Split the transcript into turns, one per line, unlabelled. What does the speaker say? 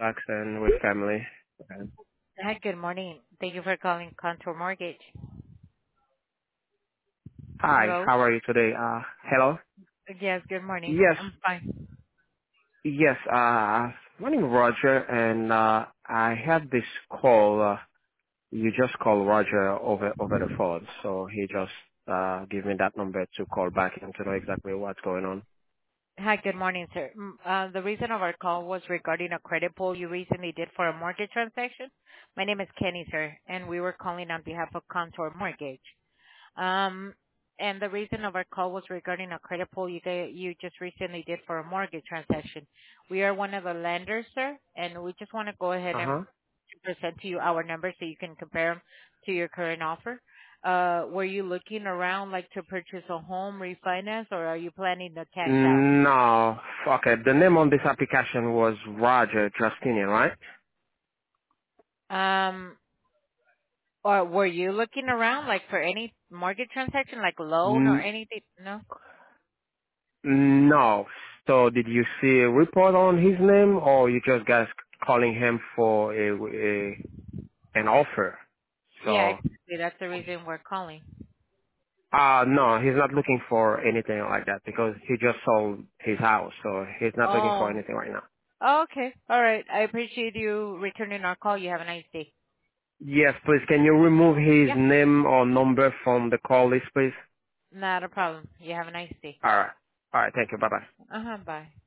Jackson with family. Okay.
Hi, good morning. Thank you for calling Contour Mortgage.
Hi,
Hello?
how are you today? Hello?
Yes, good morning.
Yes,
I'm fine.
yes, my name is Roger, and, I had this call, you just called Roger over the phone, so he just, gave me that number to call back and to know exactly what's going on.
Hi, good morning, sir. The reason of our call was regarding a credit pull you recently did for a mortgage transaction. My name is Kenny, sir, and we were calling on behalf of Contour Mortgage. Um, and the reason of our call was regarding a credit pull you just recently did for a mortgage transaction. We are one of the lenders, sir, and we just want to go ahead and
Uh-huh.
present to you our numbers so you can compare them to your current offer. Were you looking around like to purchase a home, refinance, or are you planning to cash out?
No, okay, the name on this application was Roger Justinian, right?
Um, or were you looking around like for any mortgage transaction, like loan or
N-
anything? No?
no. So did you see a report on his name, or you just guys calling him for an offer?
Yeah,
So,
exactly. That's the reason we're calling.
no, he's not looking for anything like that because he just sold his house, so he's not looking for
Oh,
anything right now.
okay. All right. I appreciate you returning our call. You have a nice day.
Yes, please, can you remove his
Yeah,
name or number from the call list, please?
not a problem. You have a nice day.
Alright. Alright, thank you, bye-bye.
Bye.